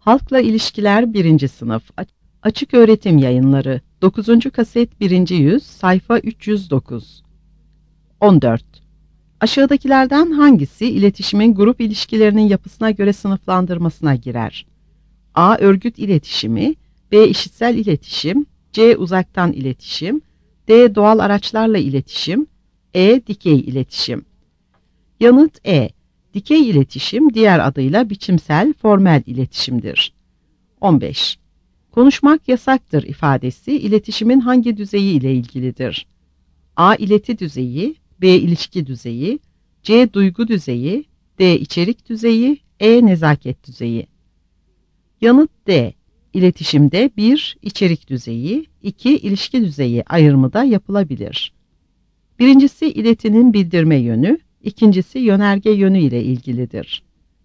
Halkla İlişkiler 1. Sınıf Açık Öğretim Yayınları 9. Kaset 1. Yüz Sayfa 309 14. Aşağıdakilerden hangisi iletişimin grup ilişkilerinin yapısına göre sınıflandırmasına girer? A. Örgüt iletişimi, B. İşitsel iletişim, C. Uzaktan iletişim, D. Doğal araçlarla iletişim, E. Dikey iletişim. Yanıt E. Dikey iletişim diğer adıyla biçimsel, formel iletişimdir. 15. Konuşmak yasaktır ifadesi iletişimin hangi düzeyi ile ilgilidir? A. İleti düzeyi, B. İlişki düzeyi, C. Duygu düzeyi, D. İçerik düzeyi, E. Nezaket düzeyi. Yanıt D. İletişimde 1. İçerik düzeyi, 2. İlişki düzeyi ayrımı da yapılabilir. Birincisi iletinin bildirme yönü, ikincisi yönerge yönü ile ilgilidir.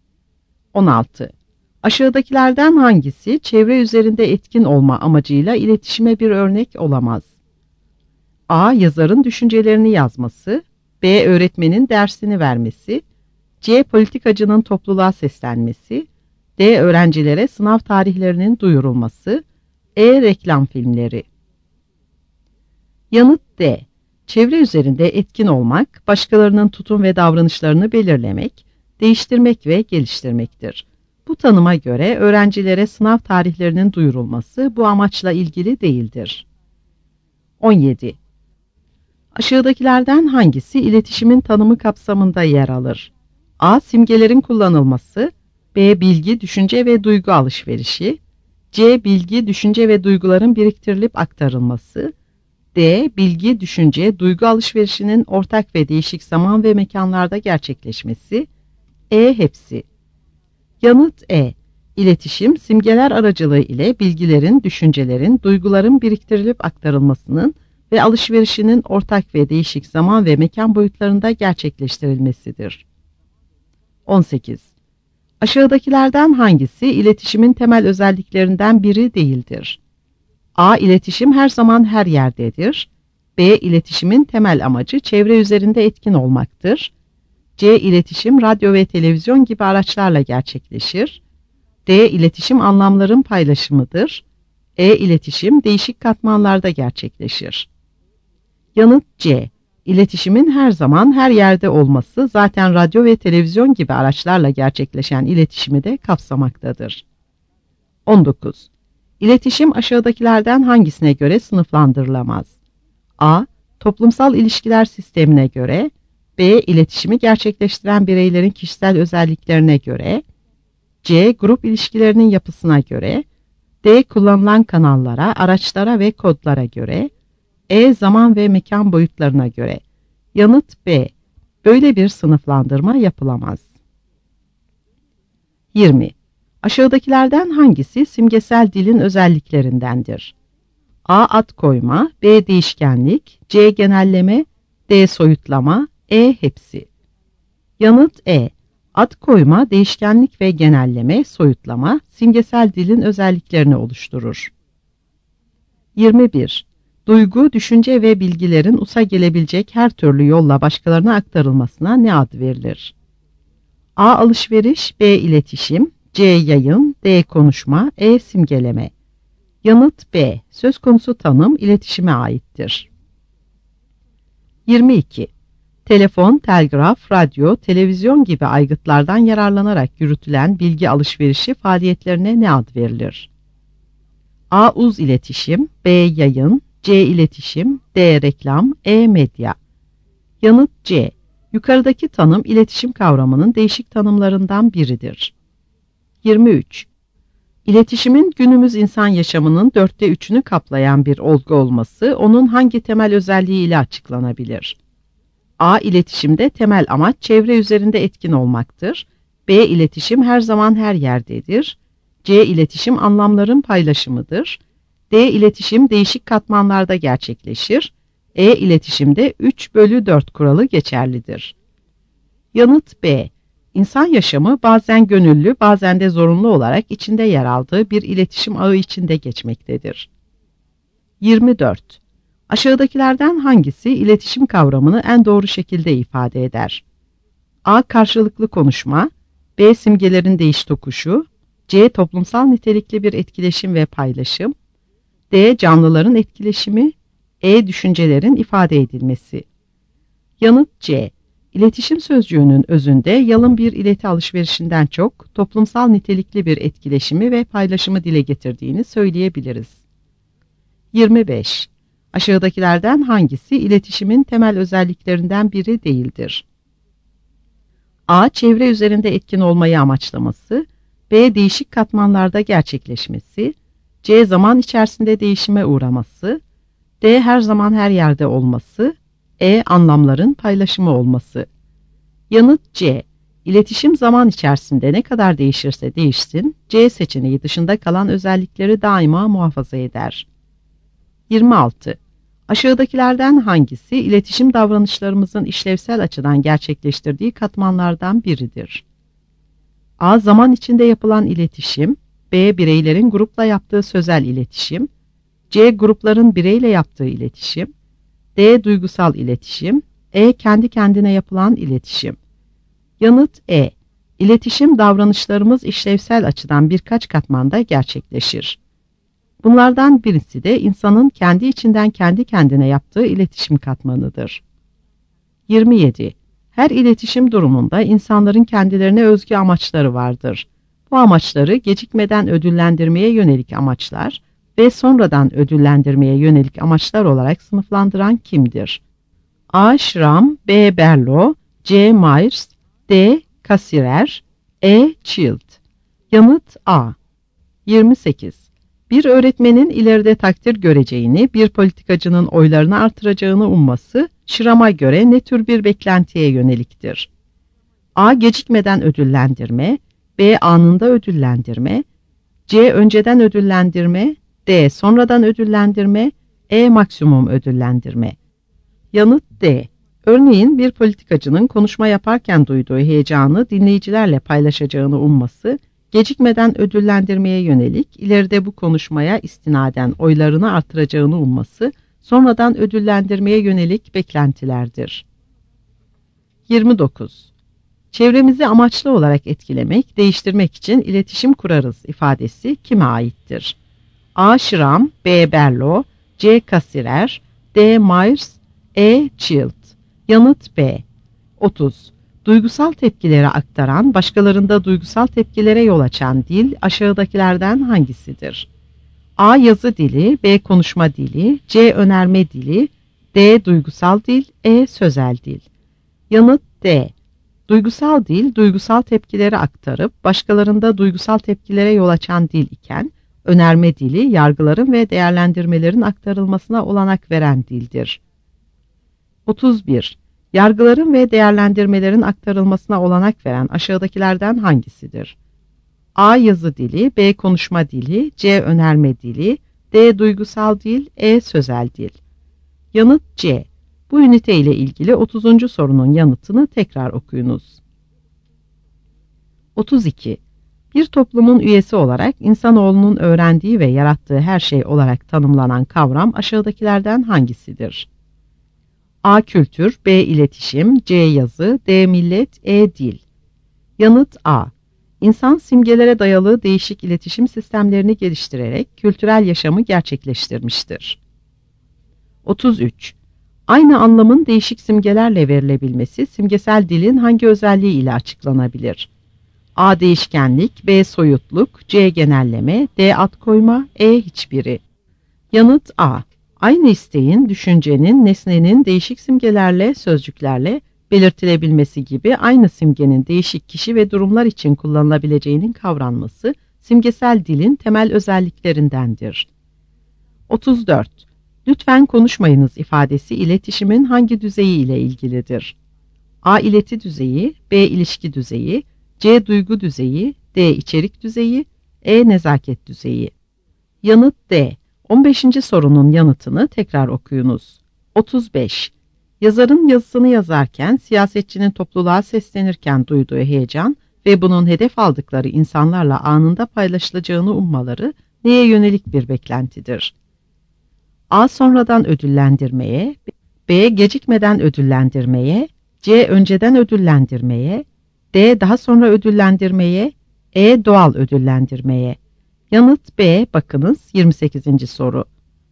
16. Aşağıdakilerden hangisi çevre üzerinde etkin olma amacıyla iletişime bir örnek olamaz? A. Yazarın düşüncelerini yazması, B. Öğretmenin dersini vermesi, C. Politikacının topluluğa seslenmesi, D. Öğrencilere sınav tarihlerinin duyurulması, E. Reklam filmleri. Yanıt D. Çevre üzerinde etkin olmak, başkalarının tutum ve davranışlarını belirlemek, değiştirmek ve geliştirmektir. Bu tanıma göre öğrencilere sınav tarihlerinin duyurulması bu amaçla ilgili değildir. 17. Aşağıdakilerden hangisi iletişimin tanımı kapsamında yer alır? A. Simgelerin kullanılması, B. Bilgi, düşünce ve duygu alışverişi, C. Bilgi, düşünce ve duyguların biriktirilip aktarılması, D. Bilgi, düşünce, duygu alışverişinin ortak ve değişik zaman ve mekanlarda gerçekleşmesi, E. Hepsi. Yanıt E. İletişim, simgeler aracılığı ile bilgilerin, düşüncelerin, duyguların biriktirilip aktarılmasının ve alışverişinin ortak ve değişik zaman ve mekan boyutlarında gerçekleştirilmesidir. 18. Aşağıdakilerden hangisi iletişimin temel özelliklerinden biri değildir? A. İletişim her zaman her yerdedir. B. İletişimin temel amacı çevre üzerinde etkin olmaktır. C. İletişim radyo ve televizyon gibi araçlarla gerçekleşir. D. İletişim anlamların paylaşımıdır. E. İletişim değişik katmanlarda gerçekleşir. Yanıt C. İletişimin her zaman her yerde olması zaten radyo ve televizyon gibi araçlarla gerçekleşen iletişimi de kapsamaktadır. 19. İletişim aşağıdakilerden hangisine göre sınıflandırılamaz? A. Toplumsal ilişkiler sistemine göre, B. İletişimi gerçekleştiren bireylerin kişisel özelliklerine göre, C. Grup ilişkilerinin yapısına göre, D. Kullanılan kanallara, araçlara ve kodlara göre, E. Zaman ve mekan boyutlarına göre. Yanıt B. Böyle bir sınıflandırma yapılamaz. 20. Aşağıdakilerden hangisi simgesel dilin özelliklerindendir? A. Ad koyma, B. Değişkenlik, C. Genelleme, D. Soyutlama, E. Hepsi. Yanıt E. Ad koyma, değişkenlik ve genelleme, soyutlama, simgesel dilin özelliklerini oluşturur. 21. Duygu, düşünce ve bilgilerin usa gelebilecek her türlü yolla başkalarına aktarılmasına ne ad verilir? A. Alışveriş, B. İletişim, C. Yayın, D. Konuşma, E. Simgeleme. Yanıt B. Söz konusu tanım iletişime aittir. 22. Telefon, telgraf, radyo, televizyon gibi aygıtlardan yararlanarak yürütülen bilgi alışverişi faaliyetlerine ne ad verilir? A. Uz iletişim, B. Yayın, C. İletişim, D. Reklam, E. Medya. Yanıt C. Yukarıdaki tanım iletişim kavramının değişik tanımlarından biridir. 23. İletişimin günümüz insan yaşamının 3/4'ünü kaplayan bir olgu olması onun hangi temel özelliği ile açıklanabilir? A. İletişimde temel amaç çevre üzerinde etkin olmaktır. B. İletişim her zaman her yerdedir. C. İletişim anlamların paylaşımıdır. D. İletişim değişik katmanlarda gerçekleşir. E. İletişimde 3/4 kuralı geçerlidir. Yanıt B. İnsan yaşamı bazen gönüllü, bazen de zorunlu olarak içinde yer aldığı bir iletişim ağı içinde geçmektedir. 24. Aşağıdakilerden hangisi iletişim kavramını en doğru şekilde ifade eder? A. Karşılıklı konuşma, B. Simgelerin değiş tokuşu, C. Toplumsal nitelikli bir etkileşim ve paylaşım. D. Canlıların etkileşimi. E. Düşüncelerin ifade edilmesi. Yanıt C. İletişim sözcüğünün özünde yalın bir ileti alışverişinden çok toplumsal nitelikli bir etkileşimi ve paylaşımı dile getirdiğini söyleyebiliriz. 25. Aşağıdakilerden hangisi iletişimin temel özelliklerinden biri değildir? A. Çevre üzerinde etkin olmayı amaçlaması. B. Değişik katmanlarda gerçekleşmesi. C. Zaman içerisinde değişime uğraması. D. Her zaman her yerde olması. E. Anlamların paylaşımı olması. Yanıt C. İletişim zaman içerisinde ne kadar değişirse değişsin, C seçeneği dışında kalan özellikleri daima muhafaza eder. 26. Aşağıdakilerden hangisi iletişim davranışlarımızın işlevsel açıdan gerçekleştirdiği katmanlardan biridir? A. Zaman içinde yapılan iletişim. B. Bireylerin grupla yaptığı sözel iletişim. C. Grupların bireyle yaptığı iletişim. D. Duygusal iletişim. E. Kendi kendine yapılan iletişim. Yanıt E. İletişim davranışlarımız işlevsel açıdan birkaç katmanda gerçekleşir. Bunlardan birisi de insanın kendi içinden kendi kendine yaptığı iletişim katmanıdır. 27. Her iletişim durumunda insanların kendilerine özgü amaçları vardır. Bu amaçları gecikmeden ödüllendirmeye yönelik amaçlar ve sonradan ödüllendirmeye yönelik amaçlar olarak sınıflandıran kimdir? A. Schramm, B. Berlo, C. Myers, D. Cassirer, E. Child. Yanıt A. 28. Bir öğretmenin ileride takdir göreceğini, bir politikacının oylarını artıracağını umması, Schramm'a göre ne tür bir beklentiye yöneliktir? A. Gecikmeden ödüllendirme, B. Anında ödüllendirme, C. Önceden ödüllendirme, D. Sonradan ödüllendirme, E. Maksimum ödüllendirme. Yanıt D. Örneğin bir politikacının konuşma yaparken duyduğu heyecanı dinleyicilerle paylaşacağını umması, gecikmeden ödüllendirmeye yönelik ileride bu konuşmaya istinaden oylarını artıracağını umması, sonradan ödüllendirmeye yönelik beklentilerdir. 29. Çevremizi amaçlı olarak etkilemek, değiştirmek için iletişim kurarız ifadesi kime aittir? A. Schramm, B. Berlo, C. Cassirer, D. Myers, E. Child. Yanıt B. 30. Duygusal tepkileri aktaran, başkalarında duygusal tepkilere yol açan dil aşağıdakilerden hangisidir? A. Yazı dili, B. Konuşma dili, C. Önerme dili, D. Duygusal dil, E. Sözel dil. Yanıt D. Duygusal dil, duygusal tepkileri aktarıp başkalarında duygusal tepkilere yol açan dil iken, önerme dili, yargıların ve değerlendirmelerin aktarılmasına olanak veren dildir. 31. Yargıların ve değerlendirmelerin aktarılmasına olanak veren aşağıdakilerden hangisidir? A. Yazı dili, B. Konuşma dili, C. Önerme dili, D. Duygusal dil, E. Sözel dil. Yanıt C. Bu ünite ile ilgili 30. sorunun yanıtını tekrar okuyunuz. 32. Bir toplumun üyesi olarak insanoğlunun öğrendiği ve yarattığı her şey olarak tanımlanan kavram aşağıdakilerden hangisidir? A. Kültür, B. İletişim, C. Yazı, D. Millet, E. Dil. Yanıt A. İnsan simgelere dayalı değişik iletişim sistemlerini geliştirerek kültürel yaşamı gerçekleştirmiştir. 33. Aynı anlamın değişik simgelerle verilebilmesi simgesel dilin hangi özelliği ile açıklanabilir? A. Değişkenlik, B. Soyutluk, C. Genelleme, D. Ad koyma, E. Hiçbiri. Yanıt A. Aynı isteğin, düşüncenin, nesnenin değişik simgelerle, sözcüklerle belirtilebilmesi gibi aynı simgenin değişik kişi ve durumlar için kullanılabileceğinin kavranması simgesel dilin temel özelliklerindendir. 34. Lütfen konuşmayınız ifadesi iletişimin hangi düzeyi ile ilgilidir? A. İleti düzeyi, B. İlişki düzeyi, C. Duygu düzeyi, D. İçerik düzeyi, E. Nezaket düzeyi. Yanıt D. 15. sorunun yanıtını tekrar okuyunuz. 35. Yazarın yazısını yazarken siyasetçinin topluluğa seslenirken duyduğu heyecan ve bunun hedef aldıkları insanlarla anında paylaşılacağını ummaları neye yönelik bir beklentidir? A. Sonradan ödüllendirmeye, B. Gecikmeden ödüllendirmeye, C. Önceden ödüllendirmeye, D. Daha sonra ödüllendirmeye, Doğal ödüllendirmeye. Yanıt B. Bakınız 28. soru.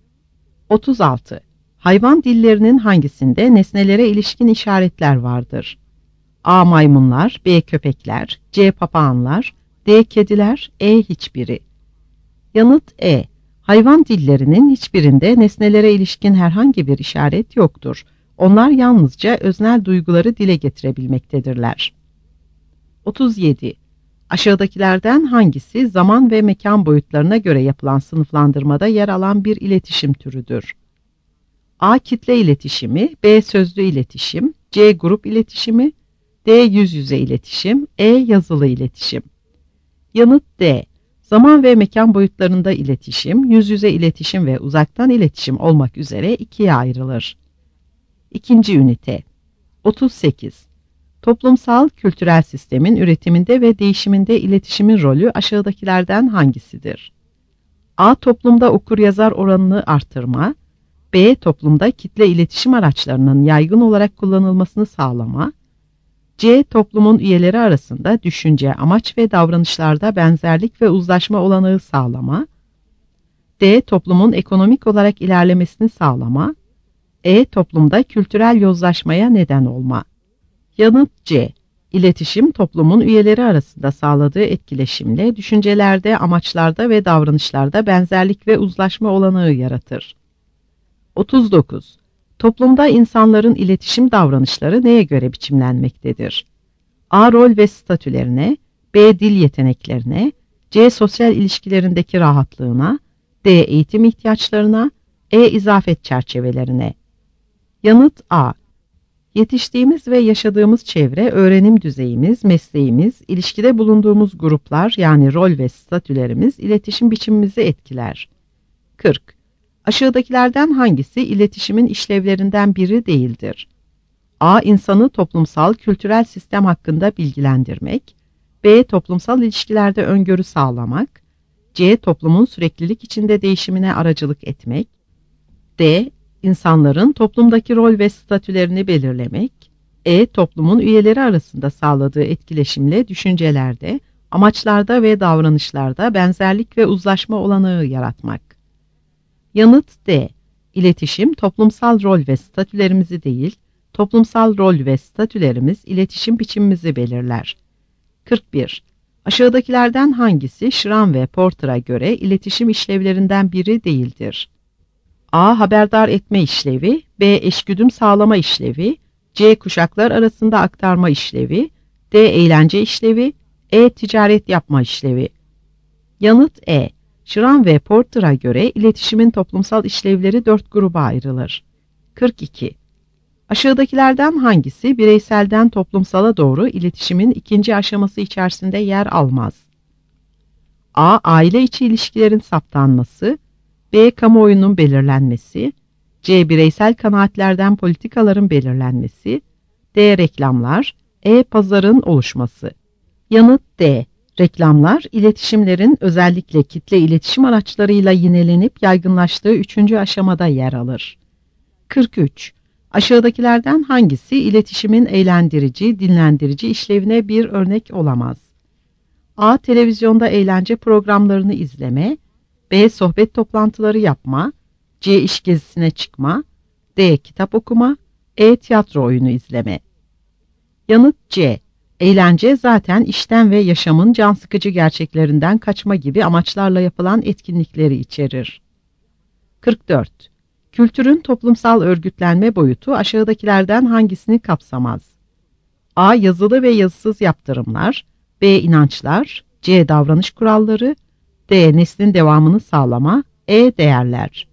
36. Hayvan dillerinin hangisinde nesnelere ilişkin işaretler vardır? A. Maymunlar, B. Köpekler, C. Papağanlar, D. Kediler, hiçbiri. Yanıt E. Hayvan dillerinin hiçbirinde nesnelere ilişkin herhangi bir işaret yoktur. Onlar yalnızca öznel duyguları dile getirebilmektedirler. 37. Aşağıdakilerden hangisi zaman ve mekan boyutlarına göre yapılan sınıflandırmada yer alan bir iletişim türüdür? A. Kitle iletişimi, B. Sözlü iletişim, C. Grup iletişimi, D. Yüz yüze iletişim, Yazılı iletişim. Yanıt D. Zaman ve mekan boyutlarında iletişim, yüz yüze iletişim ve uzaktan iletişim olmak üzere ikiye ayrılır. İkinci ünite. 38. Toplumsal kültürel sistemin üretiminde ve değişiminde iletişimin rolü aşağıdakilerden hangisidir? A. Toplumda okur-yazar oranını artırma, B. Toplumda kitle iletişim araçlarının yaygın olarak kullanılmasını sağlama, C. Toplumun üyeleri arasında düşünce, amaç ve davranışlarda benzerlik ve uzlaşma olanağı sağlama, D. Toplumun ekonomik olarak ilerlemesini sağlama, Toplumda kültürel yozlaşmaya neden olma. Yanıt C. İletişim toplumun üyeleri arasında sağladığı etkileşimle düşüncelerde, amaçlarda ve davranışlarda benzerlik ve uzlaşma olanağı yaratır. 39. Toplumda insanların iletişim davranışları neye göre biçimlenmektedir? A. Rol ve statülerine, B. Dil yeteneklerine, C. Sosyal ilişkilerindeki rahatlığına, D. Eğitim ihtiyaçlarına, İzafet çerçevelerine. Yanıt A. Yetiştiğimiz ve yaşadığımız çevre, öğrenim düzeyimiz, mesleğimiz, ilişkide bulunduğumuz gruplar yani rol ve statülerimiz iletişim biçimimizi etkiler. 40. Aşağıdakilerden hangisi iletişimin işlevlerinden biri değildir? A. İnsanı toplumsal, kültürel sistem hakkında bilgilendirmek, B. Toplumsal ilişkilerde öngörü sağlamak, C. Toplumun süreklilik içinde değişimine aracılık etmek, D. İnsanların toplumdaki rol ve statülerini belirlemek, Toplumun üyeleri arasında sağladığı etkileşimle düşüncelerde, amaçlarda ve davranışlarda benzerlik ve uzlaşma olanağı yaratmak. Yanıt D. İletişim toplumsal rol ve statülerimizi değil, toplumsal rol ve statülerimiz iletişim biçimimizi belirler. 41. Aşağıdakilerden hangisi Schramm ve Porter'a göre iletişim işlevlerinden biri değildir? A. Haberdar etme işlevi, B. Eşgüdüm sağlama işlevi, C. Kuşaklar arasında aktarma işlevi, D. Eğlence işlevi, Ticaret yapma işlevi. Yanıt E. Schramm ve Porter'a göre iletişimin toplumsal işlevleri 4 gruba ayrılır. 42. Aşağıdakilerden hangisi bireyselden toplumsala doğru iletişimin ikinci aşaması içerisinde yer almaz? A. Aile içi ilişkilerin saptanması, B. Kamuoyunun belirlenmesi, C. Bireysel kanaatlerden politikaların belirlenmesi, D. Reklamlar, Pazarın oluşması. Yanıt D. Reklamlar, iletişimlerin özellikle kitle iletişim araçlarıyla yinelenip yaygınlaştığı 3. aşamada yer alır. 43. Aşağıdakilerden hangisi iletişimin eğlendirici, dinlendirici işlevine bir örnek olamaz? A. Televizyonda eğlence programlarını izleme, B. Sohbet toplantıları yapma, C. İş gezisine çıkma, D. Kitap okuma, Tiyatro oyunu izleme. Yanıt C. Eğlence zaten işten ve yaşamın can sıkıcı gerçeklerinden kaçma gibi amaçlarla yapılan etkinlikleri içerir. 44. Kültürün toplumsal örgütlenme boyutu aşağıdakilerden hangisini kapsamaz? A. Yazılı ve yazısız yaptırımlar, B. İnançlar, C. Davranış kuralları, D. Neslin devamını sağlama, Değerler.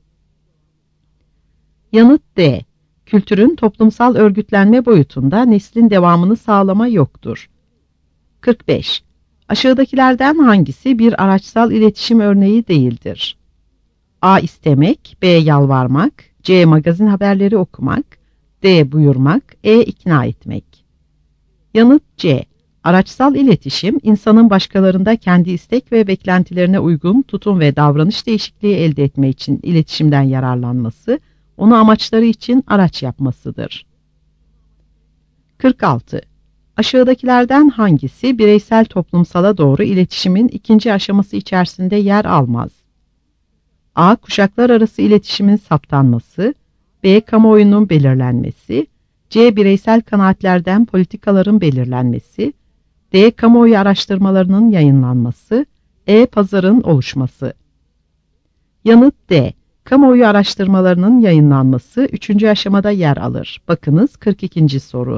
Yanıt D. Kültürün toplumsal örgütlenme boyutunda neslin devamını sağlama yoktur. 45. Aşağıdakilerden hangisi bir araçsal iletişim örneği değildir? A. İstemek, B. Yalvarmak, C. Magazin haberleri okumak, D. Buyurmak, ikna etmek. Yanıt C. Araçsal iletişim, insanın başkalarında kendi istek ve beklentilerine uygun tutum ve davranış değişikliği elde etme için iletişimden yararlanması, onu amaçları için araç yapmasıdır. 46. Aşağıdakilerden hangisi bireysel toplumsala doğru iletişimin ikinci aşaması içerisinde yer almaz? A. Kuşaklar arası iletişimin saptanması, B. Kamuoyunun belirlenmesi, C. Bireysel kanaatlerden politikaların belirlenmesi, D. Kamuoyu araştırmalarının yayınlanması, E. Pazarın oluşması. Yanıt D. Kamuoyu araştırmalarının yayınlanması 3. aşamada yer alır. Bakınız 42. soru.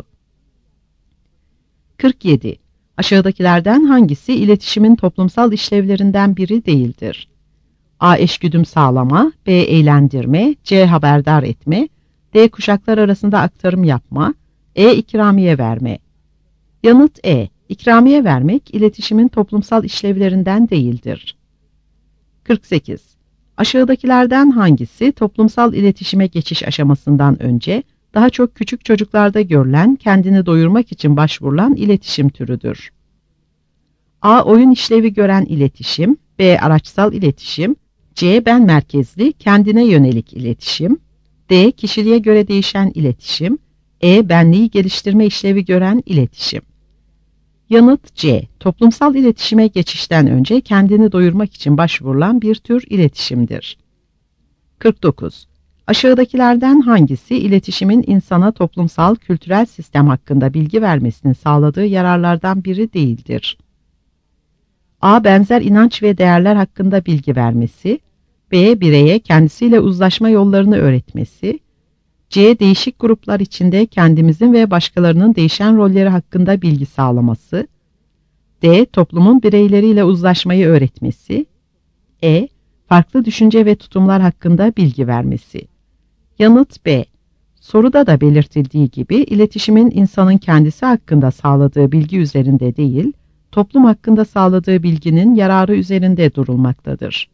47. Aşağıdakilerden hangisi iletişimin toplumsal işlevlerinden biri değildir? A. Eşgüdüm sağlama, B. Eğlendirme, C. Haberdar etme, D. Kuşaklar arasında aktarım yapma, E. İkramiye verme. Yanıt E. İkramiye vermek iletişimin toplumsal işlevlerinden değildir. 48. Aşağıdakilerden hangisi toplumsal iletişime geçiş aşamasından önce daha çok küçük çocuklarda görülen, kendini doyurmak için başvurulan iletişim türüdür? A. Oyun işlevi gören iletişim, B. Araçsal iletişim, C. Ben merkezli, kendine yönelik iletişim, D. Kişiliğe göre değişen iletişim, E. Benliği geliştirme işlevi gören iletişim. Yanıt C. Toplumsal iletişime geçişten önce kendini doyurmak için başvurulan bir tür iletişimdir. 49. Aşağıdakilerden hangisi iletişimin insana toplumsal kültürel sistem hakkında bilgi vermesini sağladığı yararlardan biri değildir? A. Benzer inanç ve değerler hakkında bilgi vermesi, B. Bireye kendisiyle uzlaşma yollarını öğretmesi, C. Değişik gruplar içinde kendimizin ve başkalarının değişen rolleri hakkında bilgi sağlaması, D. Toplumun bireyleriyle uzlaşmayı öğretmesi, E. Farklı düşünce ve tutumlar hakkında bilgi vermesi. Yanıt B. Soruda da belirtildiği gibi iletişimin insanın kendisi hakkında sağladığı bilgi üzerinde değil, toplum hakkında sağladığı bilginin yararı üzerinde durulmaktadır.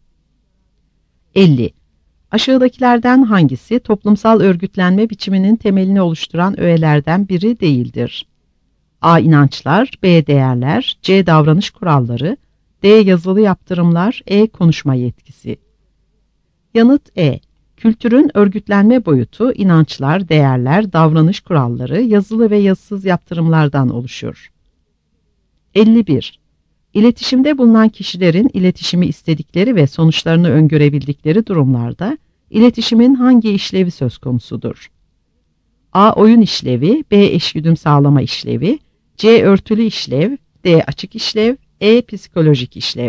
50. Aşağıdakilerden hangisi toplumsal örgütlenme biçiminin temelini oluşturan öğelerden biri değildir? A. İnançlar, B. Değerler, C. Davranış kuralları, D. Yazılı yaptırımlar, E. Konuşma yetkisi. Yanıt E. Kültürün örgütlenme boyutu inançlar, değerler, davranış kuralları, yazılı ve yazısız yaptırımlardan oluşur. 51. İletişimde bulunan kişilerin iletişimi istedikleri ve sonuçlarını öngörebildikleri durumlarda iletişimin hangi işlevi söz konusudur? A. Oyun işlevi, B. Eşgüdüm sağlama işlevi, C. Örtülü işlev, D. Açık işlev, E. Psikolojik işlev.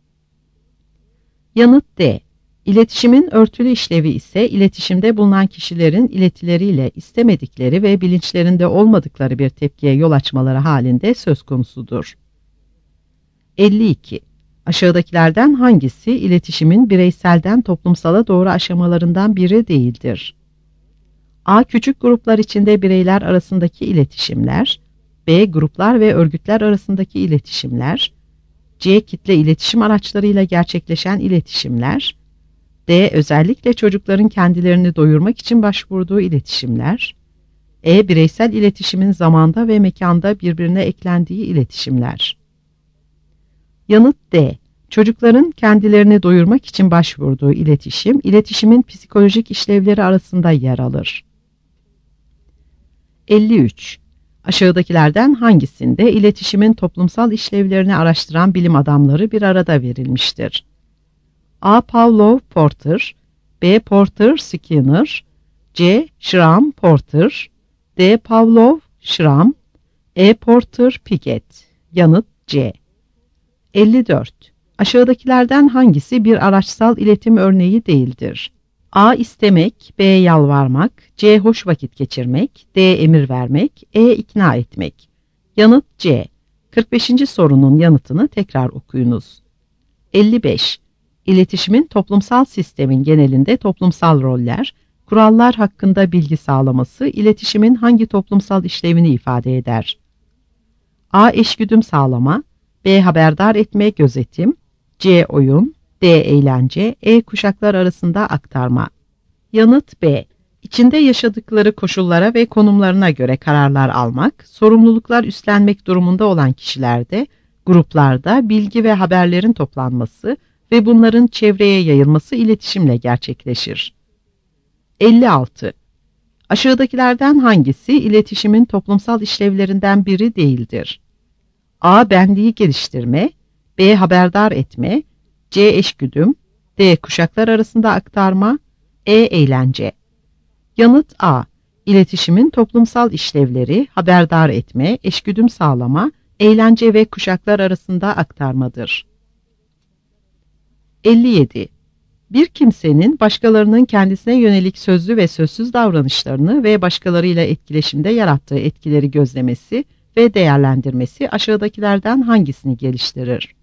Yanıt D. İletişimin örtülü işlevi ise iletişimde bulunan kişilerin iletileriyle istemedikleri ve bilinçlerinde olmadıkları bir tepkiye yol açmaları halinde söz konusudur. 52. Aşağıdakilerden hangisi iletişimin bireyselden toplumsala doğru aşamalarından biri değildir? A. Küçük gruplar içinde bireyler arasındaki iletişimler, B. Gruplar ve örgütler arasındaki iletişimler, C. Kitle iletişim araçlarıyla gerçekleşen iletişimler, D. Özellikle çocukların kendilerini doyurmak için başvurduğu iletişimler, E. Bireysel iletişimin zamanda ve mekanda birbirine eklendiği iletişimler. Yanıt D. Çocukların kendilerini doyurmak için başvurduğu iletişim, iletişimin psikolojik işlevleri arasında yer alır. 53. Aşağıdakilerden hangisinde iletişimin toplumsal işlevlerini araştıran bilim adamları bir arada verilmiştir? A. Pavlov Porter, B. Porter Skinner, C. Schramm Porter, D. Pavlov Schramm, E. Porter Pickett. Yanıt C. 54. Aşağıdakilerden hangisi bir araçsal iletim örneği değildir? A. İstemek, B. Yalvarmak, C. Hoş vakit geçirmek, D. Emir vermek, E. ikna etmek. Yanıt C. 45. sorunun yanıtını tekrar okuyunuz. 55. İletişimin toplumsal sistemin genelinde toplumsal roller, kurallar hakkında bilgi sağlaması iletişimin hangi toplumsal işlevini ifade eder? A. Eşgüdüm sağlama, B. Haberdar etme, gözetim, C. Oyun, D. Eğlence, E. Kuşaklar arasında aktarma. Yanıt B. İçinde yaşadıkları koşullara ve konumlarına göre kararlar almak, sorumluluklar üstlenmek durumunda olan kişilerde, gruplarda bilgi ve haberlerin toplanması ve bunların çevreye yayılması iletişimle gerçekleşir. 56. Aşağıdakilerden hangisi iletişimin toplumsal işlevlerinden biri değildir? A. Benliği geliştirme, B. Haberdar etme, C. Eşgüdüm, D. Kuşaklar arasında aktarma, Eğlence. Yanıt A. İletişimin toplumsal işlevleri haberdar etme, eşgüdüm sağlama, eğlence ve kuşaklar arasında aktarmadır. 57. Bir kimsenin başkalarının kendisine yönelik sözlü ve sözsüz davranışlarını ve başkalarıyla etkileşimde yarattığı etkileri gözlemesi ve değerlendirmesi aşağıdakilerden hangisini geliştirir?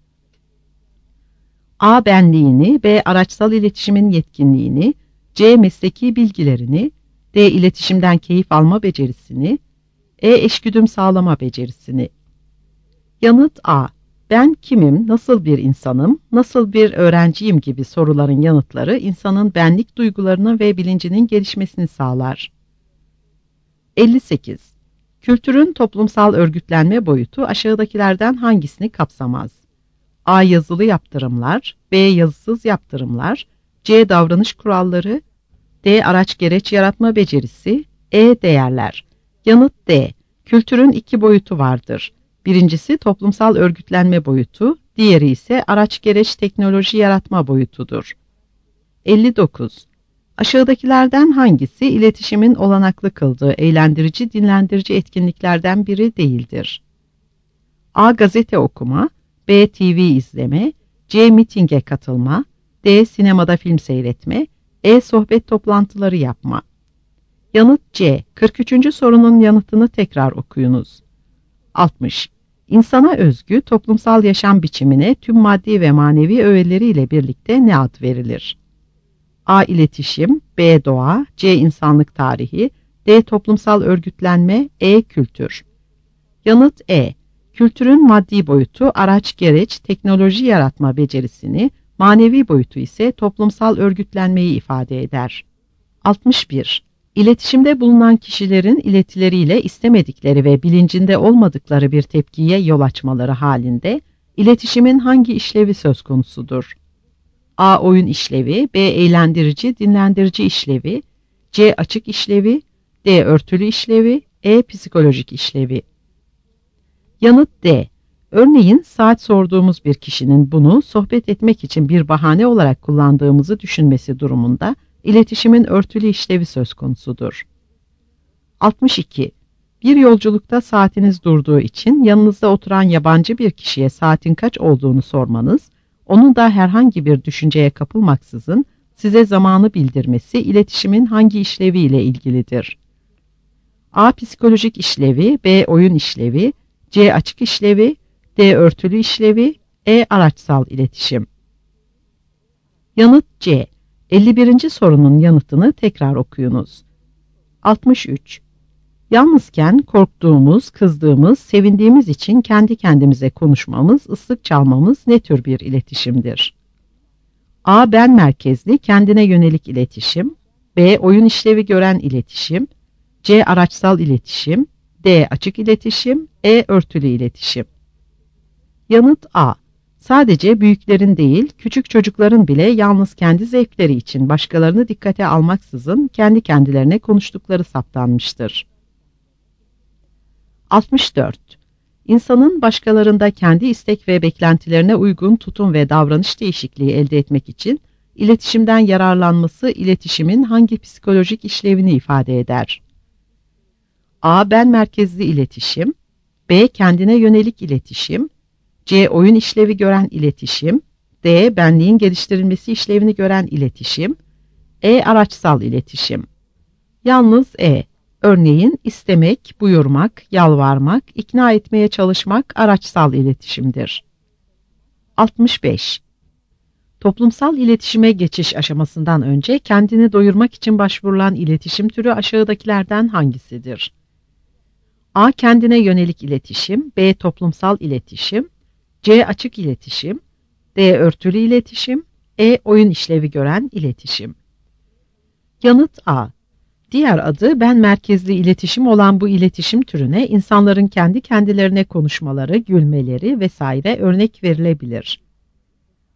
A. Benliğini, B. Araçsal iletişimin yetkinliğini, C. Mesleki bilgilerini, D. İletişimden keyif alma becerisini, Eşgüdüm sağlama becerisini. Yanıt A. Ben kimim, nasıl bir insanım, nasıl bir öğrenciyim gibi soruların yanıtları insanın benlik duygularını ve bilincinin gelişmesini sağlar. 58. Kültürün toplumsal örgütlenme boyutu aşağıdakilerden hangisini kapsamaz? A. Yazılı yaptırımlar, B. Yazısız yaptırımlar, C. Davranış kuralları, D. Araç gereç yaratma becerisi, Değerler. Yanıt D. Kültürün iki boyutu vardır. Birincisi toplumsal örgütlenme boyutu, diğeri ise araç gereç teknoloji yaratma boyutudur. 59. Aşağıdakilerden hangisi iletişimin olanaklı kıldığı eğlendirici, dinlendirici etkinliklerden biri değildir? A. Gazete okuma, B. TV izleme, C. Mitinge katılma, D. Sinemada film seyretme, sohbet toplantıları yapma. Yanıt C. 43. sorunun yanıtını tekrar okuyunuz. 60. İnsana özgü toplumsal yaşam biçimine tüm maddi ve manevi öğeleriyle birlikte ne ad verilir? A. İletişim, B. Doğa, C. İnsanlık tarihi, D. Toplumsal örgütlenme, Kültür. Yanıt Kültürün maddi boyutu araç gereç teknoloji yaratma becerisini, manevi boyutu ise toplumsal örgütlenmeyi ifade eder. 61. İletişimde bulunan kişilerin iletileriyle istemedikleri ve bilincinde olmadıkları bir tepkiye yol açmaları halinde iletişimin hangi işlevi söz konusudur? A. Oyun işlevi, B. Eğlendirici, dinlendirici işlevi, C. Açık işlevi, D. Örtülü işlevi, Psikolojik işlevi. Yanıt D. Örneğin saat sorduğumuz bir kişinin bunu sohbet etmek için bir bahane olarak kullandığımızı düşünmesi durumunda iletişimin örtülü işlevi söz konusudur. 62. Bir yolculukta saatiniz durduğu için yanınızda oturan yabancı bir kişiye saatin kaç olduğunu sormanız, onun da herhangi bir düşünceye kapılmaksızın size zamanı bildirmesi iletişimin hangi işleviyle ilgilidir? A. Psikolojik işlevi, B. Oyun işlevi, C. Açık işlevi, D. Örtülü işlevi, Araçsal iletişim. Yanıt C. 51. sorunun yanıtını tekrar okuyunuz. 63. Yalnızken korktuğumuz, kızdığımız, sevindiğimiz için kendi kendimize konuşmamız, ıslık çalmamız ne tür bir iletişimdir? A. Ben merkezli, kendine yönelik iletişim, B. Oyun işlevi gören iletişim, C. Araçsal iletişim, D. Açık iletişim, Örtülü iletişim. Yanıt A. Sadece büyüklerin değil, küçük çocukların bile yalnız kendi zevkleri için başkalarını dikkate almaksızın kendi kendilerine konuştukları saptanmıştır. 64. İnsanın başkalarında kendi istek ve beklentilerine uygun tutum ve davranış değişikliği elde etmek için iletişimden yararlanması iletişimin hangi psikolojik işlevini ifade eder? A. Ben merkezli iletişim, B. Kendine yönelik iletişim, C. Oyun işlevi gören iletişim, D. Benliğin geliştirilmesi işlevini gören iletişim, Araçsal iletişim. Yalnız örneğin istemek, buyurmak, yalvarmak, ikna etmeye çalışmak araçsal iletişimdir. 65. Toplumsal iletişime geçiş aşamasından önce kendini doyurmak için başvurulan iletişim türü aşağıdakilerden hangisidir? A. Kendine yönelik iletişim, B. Toplumsal iletişim, C. Açık iletişim, D. Örtülü iletişim, Oyun işlevi gören iletişim. Yanıt A. Diğer adı ben merkezli iletişim olan bu iletişim türüne insanların kendi kendilerine konuşmaları, gülmeleri vesaire örnek verilebilir.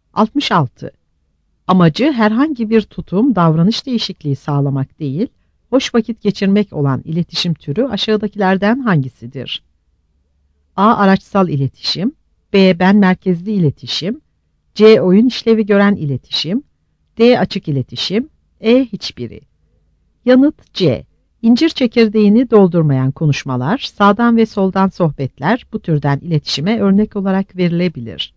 66. Amacı herhangi bir tutum, davranış değişikliği sağlamak değil, hoş vakit geçirmek olan iletişim türü aşağıdakilerden hangisidir? A. Araçsal iletişim, B. Ben merkezli iletişim, C. Oyun işlevi gören iletişim, D. Açık iletişim, E. Hiçbiri. Yanıt C. İncir çekirdeğini doldurmayan konuşmalar, sağdan ve soldan sohbetler bu türden iletişime örnek olarak verilebilir.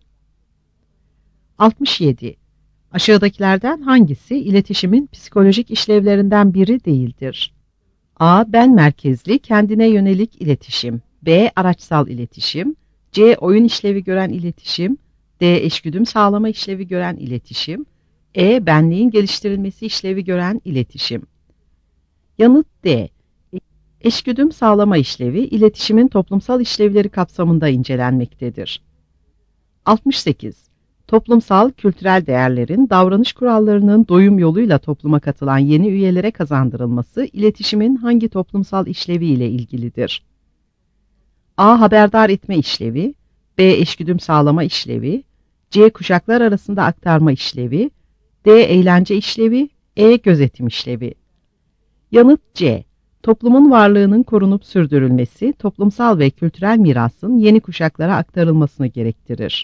67. Aşağıdakilerden hangisi iletişimin psikolojik işlevlerinden biri değildir? A. Ben merkezli, kendine yönelik iletişim, B. Araçsal iletişim, C. Oyun işlevi gören iletişim, D. Eşgüdüm sağlama işlevi gören iletişim, E. Benliğin geliştirilmesi işlevi gören iletişim. Yanıt D. Eşgüdüm sağlama işlevi, iletişimin toplumsal işlevleri kapsamında incelenmektedir. 68. Toplumsal, kültürel değerlerin, davranış kurallarının doyum yoluyla topluma katılan yeni üyelere kazandırılması, iletişimin hangi toplumsal işlevi ile ilgilidir? A. Haberdar etme işlevi, B. Eşgüdüm sağlama işlevi, C. Kuşaklar arasında aktarma işlevi, D. Eğlence işlevi, E. Gözetim işlevi. Yanıt C. Toplumun varlığının korunup sürdürülmesi, toplumsal ve kültürel mirasın yeni kuşaklara aktarılmasını gerektirir.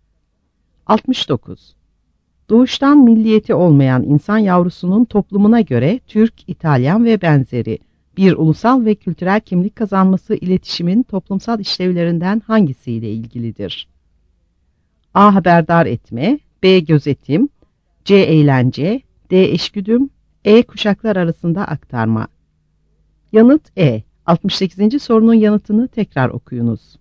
69. Doğuştan milliyeti olmayan insan yavrusunun toplumuna göre Türk, İtalyan ve benzeri bir ulusal ve kültürel kimlik kazanması iletişimin toplumsal işlevlerinden hangisiyle ilgilidir? A. Haberdar etme, B. Gözetim, C. Eğlence, D. Eşgüdüm, E. Kuşaklar arasında aktarma. Yanıt E. 68. sorunun yanıtını tekrar okuyunuz.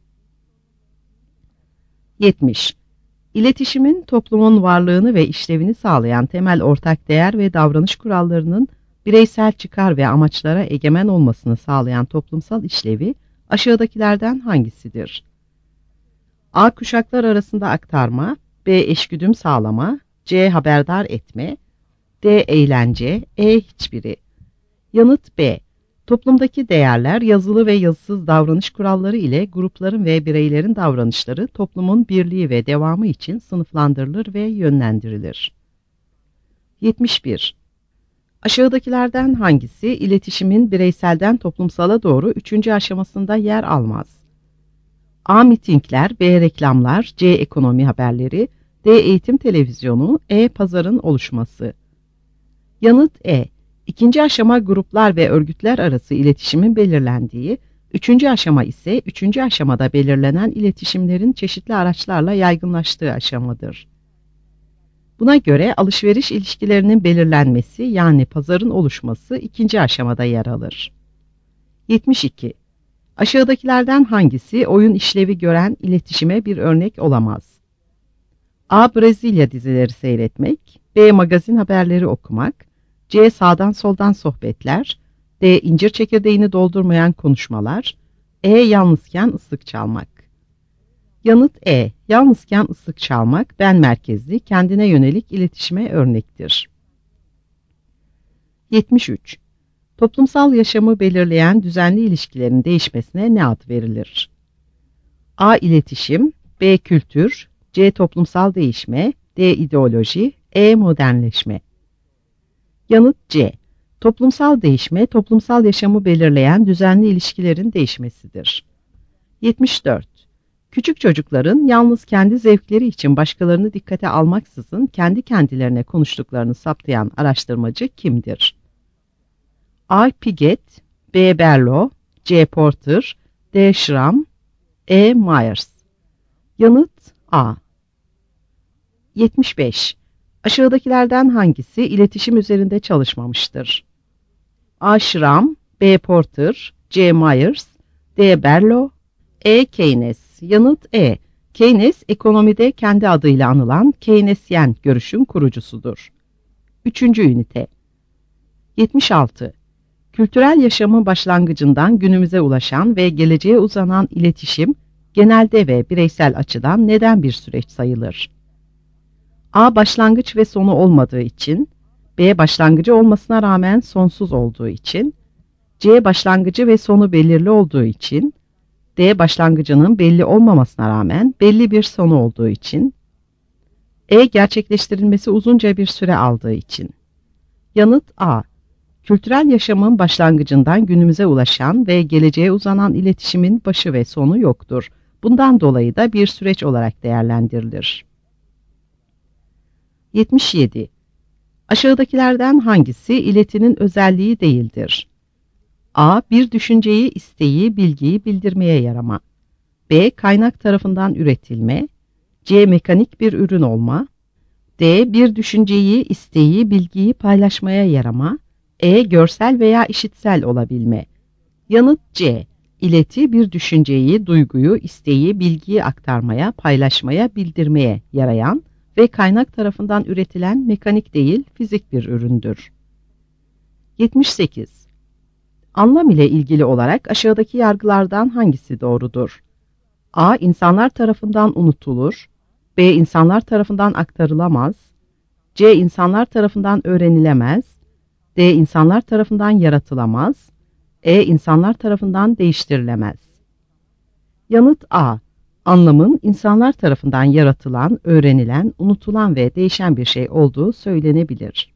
70. İletişimin toplumun varlığını ve işlevini sağlayan temel ortak değer ve davranış kurallarının bireysel çıkar ve amaçlara egemen olmasını sağlayan toplumsal işlevi aşağıdakilerden hangisidir? A. Kuşaklar arasında aktarma, B. Eşgüdüm sağlama, C. Haberdar etme, D. Eğlence, E. Hiçbiri. Yanıt B. Toplumdaki değerler, yazılı ve yazısız davranış kuralları ile grupların ve bireylerin davranışları toplumun birliği ve devamı için sınıflandırılır ve yönlendirilir. 71. Aşağıdakilerden hangisi iletişimin bireyselden toplumsala doğru 3. aşamasında yer almaz? A. Mitingler, B. Reklamlar, C. Ekonomi haberleri, D. Eğitim televizyonu, E. Pazarın oluşması. Yanıt E. İkinci aşama gruplar ve örgütler arası iletişimin belirlendiği, üçüncü aşama ise üçüncü aşamada belirlenen iletişimlerin çeşitli araçlarla yaygınlaştığı aşamadır. Buna göre alışveriş ilişkilerinin belirlenmesi yani pazarın oluşması ikinci aşamada yer alır. 72. Aşağıdakilerden hangisi oyun işlevi gören iletişime bir örnek olamaz? A. Brezilya dizileri seyretmek, B. Magazin haberleri okumak, C. Sağdan soldan sohbetler, D. İncir çekirdeğini doldurmayan konuşmalar, E. Yalnızken ıslık çalmak. Yanıt E. Yalnızken ıslık çalmak, ben merkezli, kendine yönelik iletişime örnektir. 73. Toplumsal yaşamı belirleyen düzenli ilişkilerin değişmesine ne ad verilir? A. İletişim, B. Kültür, C. Toplumsal değişme, D. İdeoloji, E. Modernleşme. Yanıt C. Toplumsal değişme, toplumsal yaşamı belirleyen düzenli ilişkilerin değişmesidir. 74. Küçük çocukların yalnız kendi zevkleri için başkalarını dikkate almaksızın kendi kendilerine konuştuklarını saptayan araştırmacı kimdir? A. Piaget, B. Berlo, C. Porter, D. Schramm, E. Myers. Yanıt A. 75. Aşağıdakilerden hangisi iletişim üzerinde çalışmamıştır? A. Schramm, B. Porter, C. Myers, D. Berlo, E. Keynes. Yanıt E. Keynes, ekonomide kendi adıyla anılan Keynesyen görüşün kurucusudur. 3. ünite. 76. Kültürel yaşamın başlangıcından günümüze ulaşan ve geleceğe uzanan iletişim, genelde ve bireysel açıdan neden bir süreç sayılır? A. Başlangıç ve sonu olmadığı için, B. Başlangıcı olmasına rağmen sonsuz olduğu için, C. Başlangıcı ve sonu belirli olduğu için, D. Başlangıcının belli olmamasına rağmen belli bir sonu olduğu için, E. Gerçekleştirilmesi uzunca bir süre aldığı için. Yanıt A. Kültürel yaşamın başlangıcından günümüze ulaşan ve geleceğe uzanan iletişimin başı ve sonu yoktur. Bundan dolayı da bir süreç olarak değerlendirilir. 77. Aşağıdakilerden hangisi iletinin özelliği değildir? A. Bir düşünceyi, isteği, bilgiyi bildirmeye yarama. B. Kaynak tarafından üretilme. C. Mekanik bir ürün olma. D. Bir düşünceyi, isteği, bilgiyi paylaşmaya yarama. E. Görsel veya işitsel olabilme. Yanıt C. İleti bir düşünceyi, duyguyu, isteği, bilgiyi aktarmaya, paylaşmaya, bildirmeye yarayan ve kaynak tarafından üretilen mekanik değil, fizik bir üründür. 78. Anlam ile ilgili olarak aşağıdaki yargılardan hangisi doğrudur? A. İnsanlar tarafından unutulur. B. İnsanlar tarafından aktarılamaz. C. İnsanlar tarafından öğrenilemez. D. İnsanlar tarafından yaratılamaz. E. İnsanlar tarafından değiştirilemez. Yanıt A. Anlamın insanlar tarafından yaratılan, öğrenilen, unutulan ve değişen bir şey olduğu söylenebilir.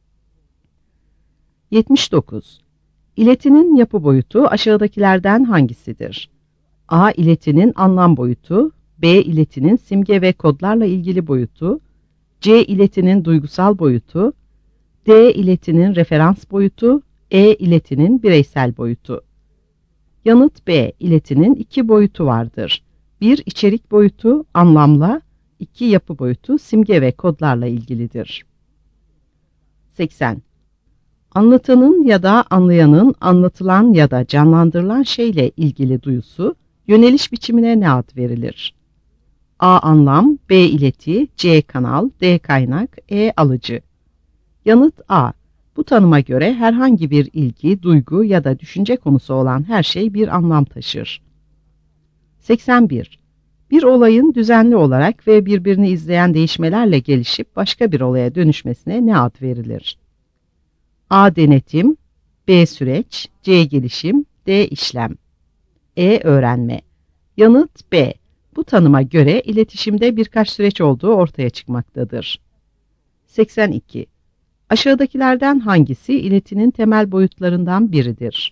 79. İletinin yapı boyutu aşağıdakilerden hangisidir? A. İletinin anlam boyutu. B. İletinin simge ve kodlarla ilgili boyutu. C. İletinin duygusal boyutu. D. İletinin referans boyutu. E. İletinin bireysel boyutu. Yanıt B. İletinin iki boyutu vardır. 1. İçerik boyutu anlamla, 2. Yapı boyutu simge ve kodlarla ilgilidir. 80. Anlatanın ya da anlayanın anlatılan ya da canlandırılan şeyle ilgili duyusu, yöneliş biçimine ne ad verilir? A. Anlam, B. İleti, C. Kanal, D. Kaynak, E. Alıcı. Yanıt A. Bu tanıma göre herhangi bir ilgi, duygu ya da düşünce konusu olan her şey bir anlam taşır. 81. Bir olayın düzenli olarak ve birbirini izleyen değişmelerle gelişip başka bir olaya dönüşmesine ne ad verilir? A. Denetim, B. Süreç, C. Gelişim, D. İşlem. E. Öğrenme. Yanıt B. Bu tanıma göre iletişimde birkaç süreç olduğu ortaya çıkmaktadır. 82. Aşağıdakilerden hangisi iletinin temel boyutlarından biridir?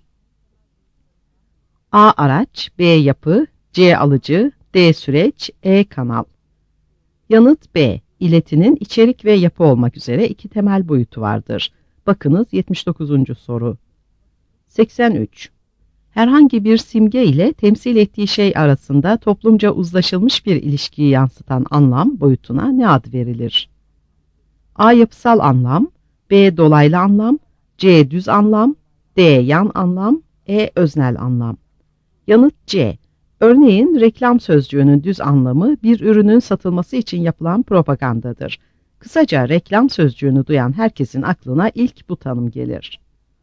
A. Araç, B. Yapı, C. Alıcı, D. Süreç, E. Kanal. Yanıt B. İletinin içerik ve yapı olmak üzere iki temel boyutu vardır. Bakınız 79. soru. 83. Herhangi bir simge ile temsil ettiği şey arasında toplumca uzlaşılmış bir ilişkiyi yansıtan anlam boyutuna ne ad verilir? A. Yapısal anlam, B. Dolaylı anlam, C. Düz anlam, D. Yan anlam, E. Öznel anlam. Yanıt C. Örneğin reklam sözcüğünün düz anlamı bir ürünün satılması için yapılan propagandadır. Kısaca reklam sözcüğünü duyan herkesin aklına ilk bu tanım gelir.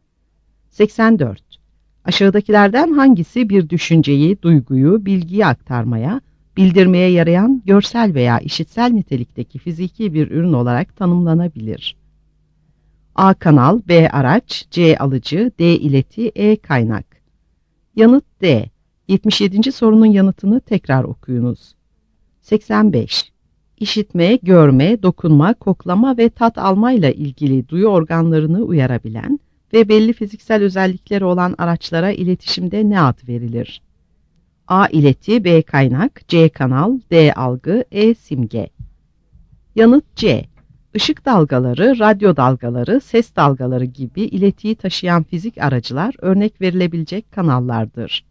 84. Aşağıdakilerden hangisi bir düşünceyi, duyguyu, bilgiyi aktarmaya, bildirmeye yarayan görsel veya işitsel nitelikteki fiziki bir ürün olarak tanımlanabilir? A. Kanal, B. Araç, C. Alıcı, D. İleti, E. Kaynak. Yanıt D. 77. sorunun yanıtını tekrar okuyunuz. 85. İşitme, görme, dokunma, koklama ve tat almayla ilgili duyu organlarını uyarabilen ve belli fiziksel özellikleri olan araçlara iletişimde ne ad verilir? A. İleti, B. Kaynak, C. Kanal, D. Algı, E. Simge. Yanıt C. Işık dalgaları, radyo dalgaları, ses dalgaları gibi iletiyi taşıyan fizik aracılar örnek verilebilecek kanallardır.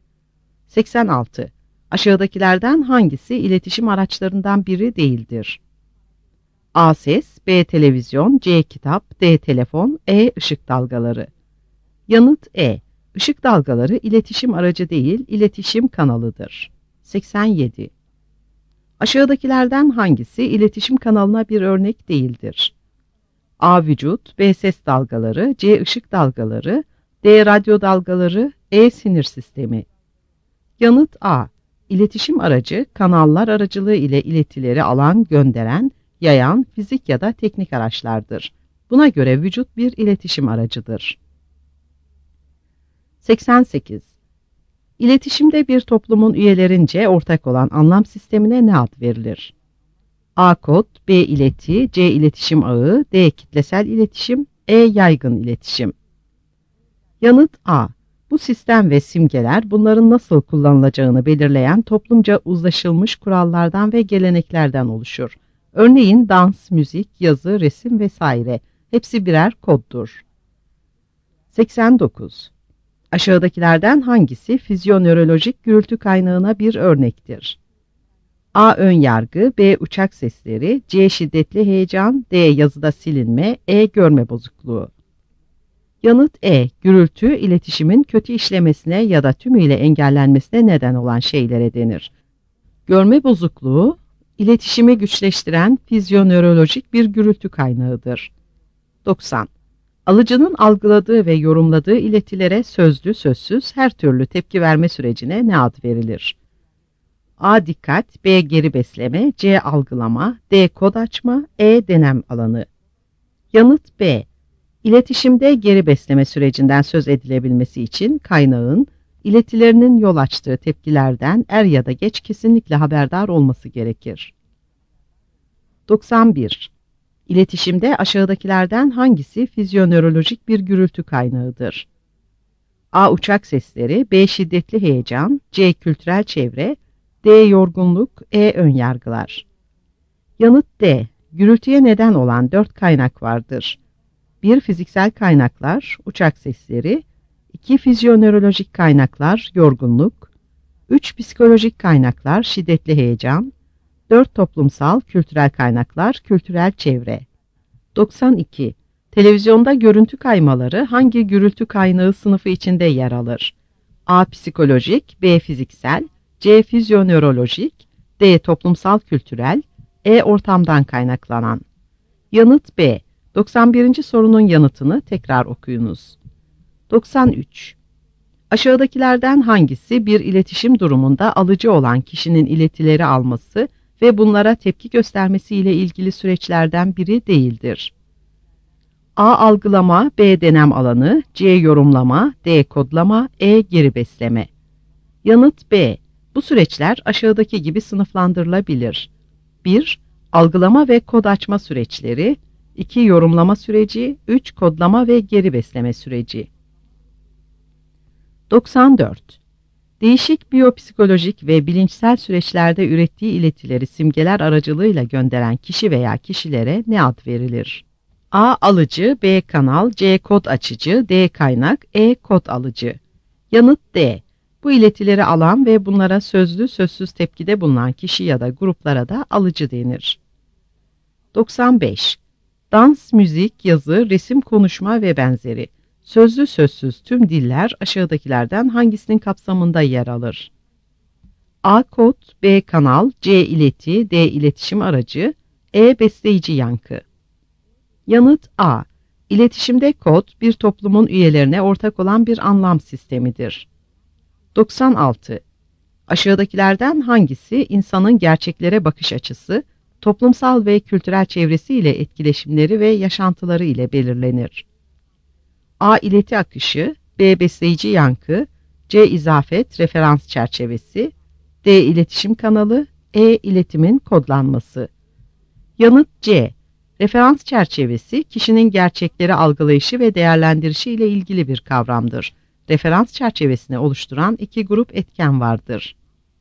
86. Aşağıdakilerden hangisi iletişim araçlarından biri değildir? A. Ses, B. Televizyon, C. Kitap, D. Telefon, E. Işık dalgaları. Yanıt E. Işık dalgaları iletişim aracı değil, iletişim kanalıdır. 87. Aşağıdakilerden hangisi iletişim kanalına bir örnek değildir? A. Vücut, B. Ses dalgaları, C. Işık dalgaları, D. Radyo dalgaları, E. Sinir sistemi. Yanıt A. İletişim aracı, kanallar aracılığı ile iletileri alan, gönderen, yayan fizik ya da teknik araçlardır. Buna göre vücut bir iletişim aracıdır. 88. İletişimde bir toplumun üyelerince ortak olan anlam sistemine ne ad verilir? A. Kod, B. İleti, C. İletişim ağı, D. Kitlesel iletişim, E. Yaygın iletişim. Yanıt A. Bu sistem ve simgeler bunların nasıl kullanılacağını belirleyen toplumca uzlaşılmış kurallardan ve geleneklerden oluşur. Örneğin dans, müzik, yazı, resim vesaire hepsi birer koddur. 89. Aşağıdakilerden hangisi fizyonörolojik gürültü kaynağına bir örnektir? A. Ön yargı, B. Uçak sesleri, C. Şiddetli heyecan, D. Yazıda silinme, E. Görme bozukluğu. Yanıt E. Gürültü, iletişimin kötü işlemesine ya da tümüyle engellenmesine neden olan şeylere denir. Görme bozukluğu, iletişimi güçleştiren fizyonörolojik bir gürültü kaynağıdır. 90. Alıcının algıladığı ve yorumladığı iletilere sözlü, sözsüz her türlü tepki verme sürecine ne ad verilir? A. Dikkat, B. Geri besleme, C. Algılama, D. Kod açma, E. Denem alanı. Yanıt B. İletişimde geri besleme sürecinden söz edilebilmesi için kaynağın, iletilerinin yol açtığı tepkilerden er ya da geç kesinlikle haberdar olması gerekir. 91. İletişimde aşağıdakilerden hangisi fizyonörolojik bir gürültü kaynağıdır? A. Uçak sesleri, B. Şiddetli heyecan, C. Kültürel çevre, D. Yorgunluk, E. Önyargılar. Yanıt D. Gürültüye neden olan 4 kaynak vardır. 1. Fiziksel kaynaklar, uçak sesleri, 2. Fizyonörolojik kaynaklar, yorgunluk, 3. Psikolojik kaynaklar, şiddetli heyecan, 4. Toplumsal, kültürel kaynaklar, kültürel çevre. 92. Televizyonda görüntü kaymaları hangi gürültü kaynağı sınıfı içinde yer alır? A. Psikolojik, B. Fiziksel, C. Fizyonörolojik, D. Toplumsal kültürel, E. Ortamdan kaynaklanan. Yanıt B. 91. sorunun yanıtını tekrar okuyunuz. 93. Aşağıdakilerden hangisi bir iletişim durumunda alıcı olan kişinin iletileri alması ve bunlara tepki göstermesi ile ilgili süreçlerden biri değildir? A. Algılama, B. Denem alanı, C. Yorumlama, D. Kodlama, E. Geri besleme. Yanıt B. Bu süreçler aşağıdaki gibi sınıflandırılabilir. 1. Algılama ve kod açma süreçleri, 2. Yorumlama süreci, 3. Kodlama ve geri besleme süreci. 94. Değişik biyopsikolojik ve bilinçsel süreçlerde ürettiği iletileri simgeler aracılığıyla gönderen kişi veya kişilere ne ad verilir? A. Alıcı, B. Kanal, C. Kod açıcı, D. Kaynak, E. Kod alıcı. Yanıt D. Bu iletileri alan ve bunlara sözlü sözsüz tepkide bulunan kişi ya da gruplara da alıcı denir. 95. Dans, müzik, yazı, resim, konuşma ve benzeri. Sözlü sözsüz tüm diller aşağıdakilerden hangisinin kapsamında yer alır? A. Kod, B. Kanal, C. İleti, D. İletişim aracı, E. Besleyici yankı. Yanıt A. İletişimde kod, bir toplumun üyelerine ortak olan bir anlam sistemidir. 96. Aşağıdakilerden hangisi insanın gerçeklere bakış açısı, toplumsal ve kültürel çevresiyle etkileşimleri ve yaşantıları ile belirlenir? A. İleti akışı, B. Besleyici yankı, C. İzafet, referans çerçevesi, D. İletişim kanalı, E. İletimin kodlanması. Yanıt C. Referans çerçevesi, kişinin gerçekleri algılayışı ve değerlendirişi ile ilgili bir kavramdır. Referans çerçevesini oluşturan 2 grup etken vardır.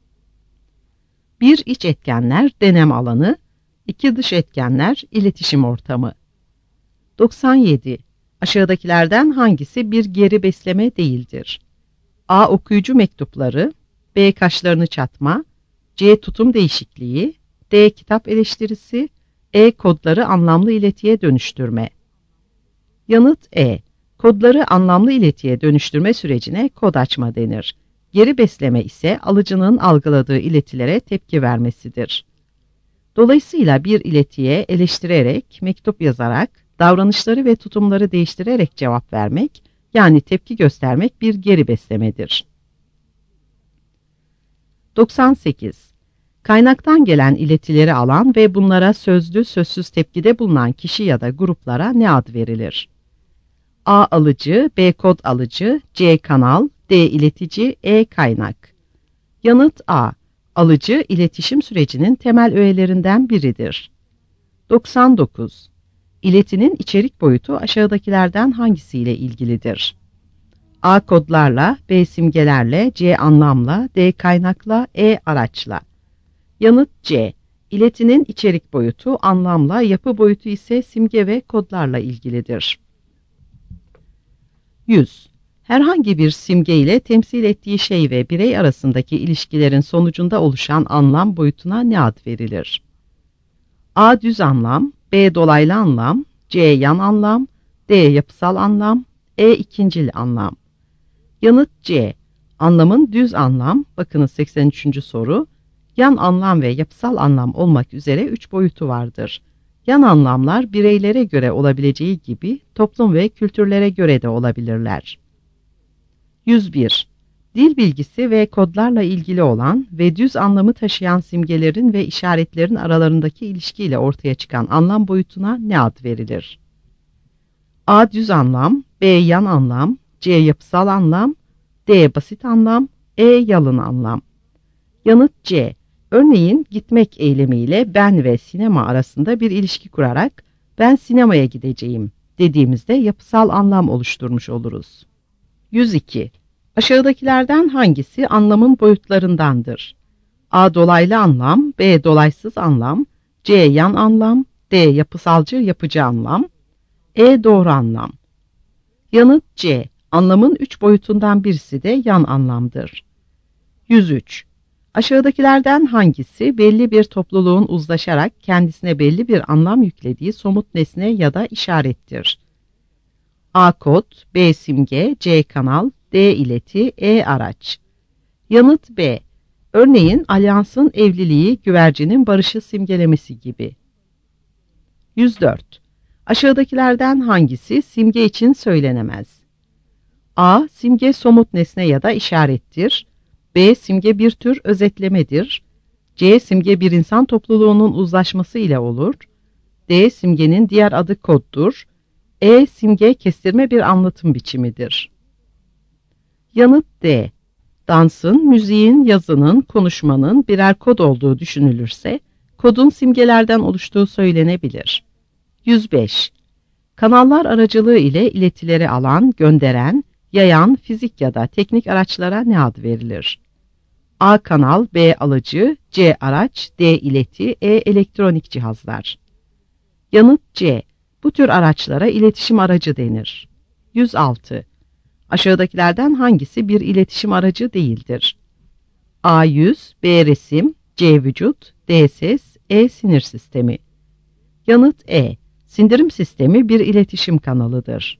1. İç etkenler, denem alanı, 2. Dış etkenler, iletişim ortamı. 97. Aşağıdakilerden hangisi bir geri besleme değildir? A. Okuyucu mektupları, B. Kaşlarını çatma, C. Tutum değişikliği, D. Kitap eleştirisi, E. Kodları anlamlı iletiye dönüştürme. Yanıt E. Kodları anlamlı iletiye dönüştürme sürecine kod açma denir. Geri besleme ise alıcının algıladığı iletilere tepki vermesidir. Dolayısıyla bir iletiye eleştirerek, mektup yazarak, davranışları ve tutumları değiştirerek cevap vermek, yani tepki göstermek bir geri beslemedir. 98. Kaynaktan gelen iletileri alan ve bunlara sözlü sözsüz tepkide bulunan kişi ya da gruplara ne ad verilir? A. Alıcı, B. Kod alıcı, C. Kanal, D. İletici, E. Kaynak. Yanıt A. Alıcı, iletişim sürecinin temel öğelerinden biridir. 99. İletinin içerik boyutu aşağıdakilerden hangisiyle ilgilidir? A kodlarla, B simgelerle, C anlamla, D kaynakla, E araçla. Yanıt C. İletinin içerik boyutu anlamla, yapı boyutu ise simge ve kodlarla ilgilidir. 100. Herhangi bir simge ile temsil ettiği şey ve birey arasındaki ilişkilerin sonucunda oluşan anlam boyutuna ne ad verilir? A. Düz anlam, B. Dolaylı anlam, C. Yan anlam, D. Yapısal anlam, E. İkincil anlam. Yanıt C. Anlamın düz anlam, bakınız 83. soru, yan anlam ve yapısal anlam olmak üzere 3 boyutu vardır. Yan anlamlar bireylere göre olabileceği gibi toplum ve kültürlere göre de olabilirler. 101. Dil bilgisi ve kodlarla ilgili olan ve düz anlamı taşıyan simgelerin ve işaretlerin aralarındaki ilişkiyle ortaya çıkan anlam boyutuna ne ad verilir? A. Düz anlam, B. Yan anlam, C. Yapısal anlam, D. Basit anlam, E. Yalın anlam. Yanıt C. Örneğin gitmek eylemiyle ben ve sinema arasında bir ilişki kurarak ben sinemaya gideceğim dediğimizde yapısal anlam oluşturmuş oluruz. 102. Aşağıdakilerden hangisi anlamın boyutlarındandır? A. Dolaylı anlam, B. Dolaysız anlam, C. Yan anlam, D. Yapısalcı yapıcı anlam, E. Doğru anlam. Yanıt C. Anlamın 3 boyutundan birisi de yan anlamdır. 103. Aşağıdakilerden hangisi belli bir topluluğun uzlaşarak kendisine belli bir anlam yüklediği somut nesne ya da işarettir? A. Kod, B. Simge, C. Kanal, D. İleti, E. Araç. Yanıt B. Örneğin alyansın evliliği, güvercinin barışı simgelemesi gibi. 104. Aşağıdakilerden hangisi simge için söylenemez? A. Simge somut nesne ya da işarettir. B. Simge bir tür özetlemedir. C. Simge bir insan topluluğunun uzlaşması ile olur. D. Simgenin diğer adı koddur. E. Simge kestirme bir anlatım biçimidir. Yanıt D. Dansın, müziğin, yazının, konuşmanın birer kod olduğu düşünülürse, kodun simgelerden oluştuğu söylenebilir. 105. Kanallar aracılığı ile iletileri alan, gönderen, yayan fizik ya da teknik araçlara ne ad verilir? A. Kanal, B. Alıcı, C. Araç, D. İleti, E. Elektronik cihazlar. Yanıt C. Bu tür araçlara iletişim aracı denir. 106. Aşağıdakilerden hangisi bir iletişim aracı değildir? A. Yüz, B. Resim, C. Vücut, D. Ses, E. Sinir sistemi. Yanıt E. Sindirim sistemi bir iletişim kanalıdır.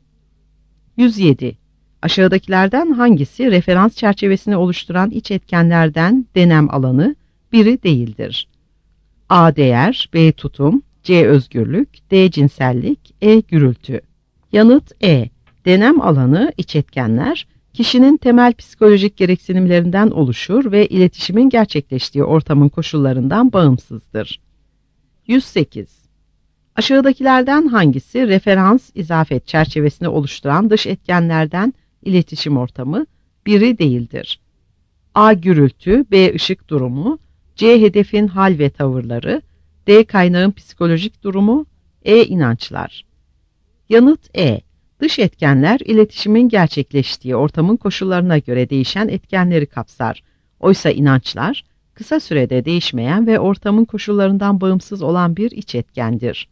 107. Aşağıdakilerden hangisi referans çerçevesini oluşturan iç etkenlerden denem alanı biri değildir? A. Değer, B. Tutum, C. Özgürlük, D. Cinsellik, E. Gürültü. Yanıt E. Denem alanı, iç etkenler, kişinin temel psikolojik gereksinimlerinden oluşur ve iletişimin gerçekleştiği ortamın koşullarından bağımsızdır. 108. Aşağıdakilerden hangisi referans izafet çerçevesini oluşturan dış etkenlerden iletişim ortamı biri değildir? A. Gürültü, B. Işık durumu, C. Hedefin hal ve tavırları, D. Kaynağın psikolojik durumu, E. İnançlar. Yanıt E. Dış etkenler iletişimin gerçekleştiği ortamın koşullarına göre değişen etkenleri kapsar. Oysa inançlar kısa sürede değişmeyen ve ortamın koşullarından bağımsız olan bir iç etkendir.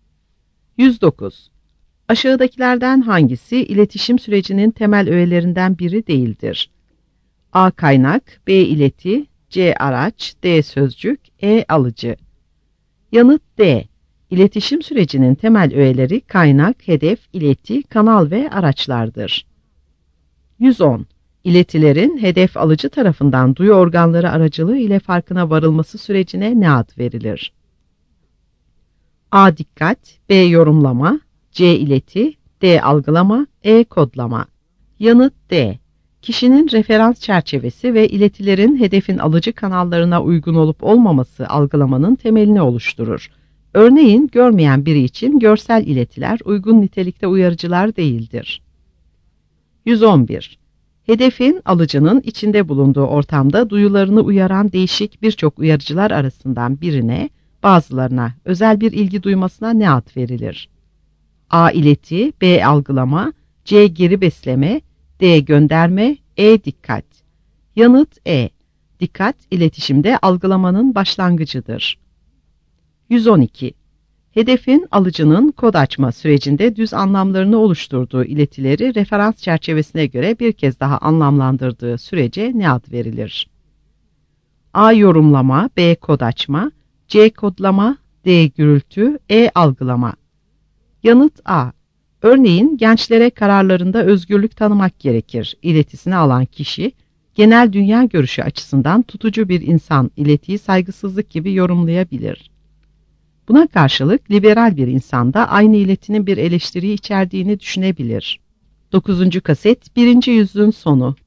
109. Aşağıdakilerden hangisi iletişim sürecinin temel öğelerinden biri değildir? A. Kaynak, B. İleti, C. Araç, D. Sözcük, E. Alıcı. Yanıt D. İletişim sürecinin temel öğeleri kaynak, hedef, ileti, kanal ve araçlardır. 110. İletilerin hedef alıcı tarafından duyu organları aracılığı ile farkına varılması sürecine ne ad verilir? A. Dikkat, B. Yorumlama, C. İleti, D. Algılama, E. Kodlama. Yanıt D. Kişinin referans çerçevesi ve iletilerin hedefin alıcı kanallarına uygun olup olmaması algılamanın temelini oluşturur. Örneğin görmeyen biri için görsel iletiler uygun nitelikte uyarıcılar değildir. 111. Hedefin alıcının içinde bulunduğu ortamda duyularını uyaran değişik birçok uyarıcılar arasından birine, bazılarına özel bir ilgi duymasına ne ad verilir? A. İleti, B. Algılama, C. Geri besleme, D. Gönderme. E. Dikkat. Yanıt E. Dikkat, iletişimde algılamanın başlangıcıdır. 112. Hedefin alıcının kod açma sürecinde düz anlamlarını oluşturduğu iletileri referans çerçevesine göre bir kez daha anlamlandırdığı sürece ne ad verilir? A. Yorumlama. B. Kod açma. C. Kodlama. D. Gürültü. E. Algılama. Yanıt A. Örneğin gençlere kararlarında özgürlük tanımak gerekir. İletisini alan kişi, genel dünya görüşü açısından tutucu bir insan iletiyi saygısızlık gibi yorumlayabilir. Buna karşılık liberal bir insan da aynı iletinin bir eleştiriyi içerdiğini düşünebilir. 9. kaset 1. yüzyılın sonu.